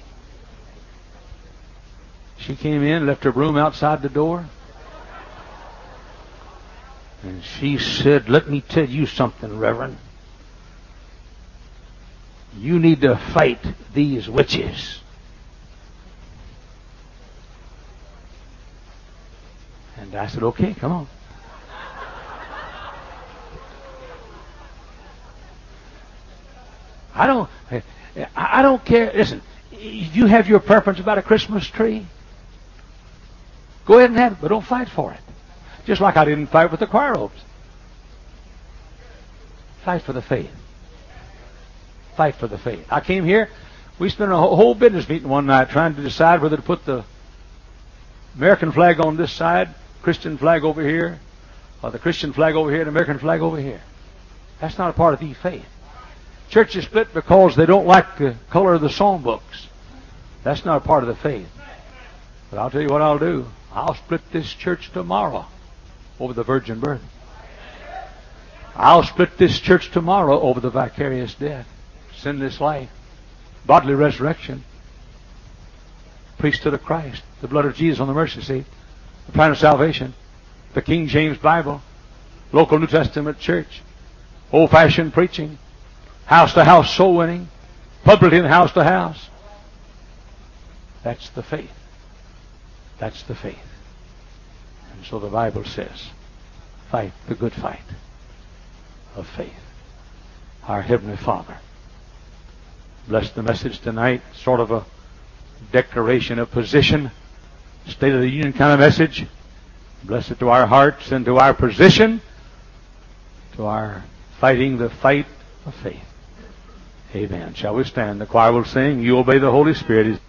She came in, left her broom outside the door, and she said, "Let me tell you something, Reverend. You need to fight these witches." And I said, "Okay, come on." I don't, I don't care. Listen, you have your preference about a Christmas tree. Go ahead and have it, but don't fight for it. Just like I didn't fight with the choir robes. Fight for the faith. Fight for the faith. I came here. We spent a whole business meeting one night trying to decide whether to put the American flag on this side, Christian flag over here, or the Christian flag over here and American flag over here. That's not a part of the faith. Churches split because they don't like the color of the songbooks. That's not a part of the faith. But I'll tell you what I'll do. I'll split this church tomorrow over the virgin birth. I'll split this church tomorrow over the vicarious death, sinless life, bodily resurrection, priesthood of Christ, the blood of Jesus on the mercy seat, the plan of salvation, the King James Bible, local New Testament church, old-fashioned preaching, house-to-house soul winning, publicly in house to house. That's the faith. That's the faith. And so the Bible says, fight the good fight of faith. Our Heavenly Father, bless the message tonight, sort of a declaration of position, State of the Union kind of message. Bless it to our hearts and to our position, to our fighting the fight of faith. Amen. Shall we stand? The choir will sing, "You Obey the Holy Spirit."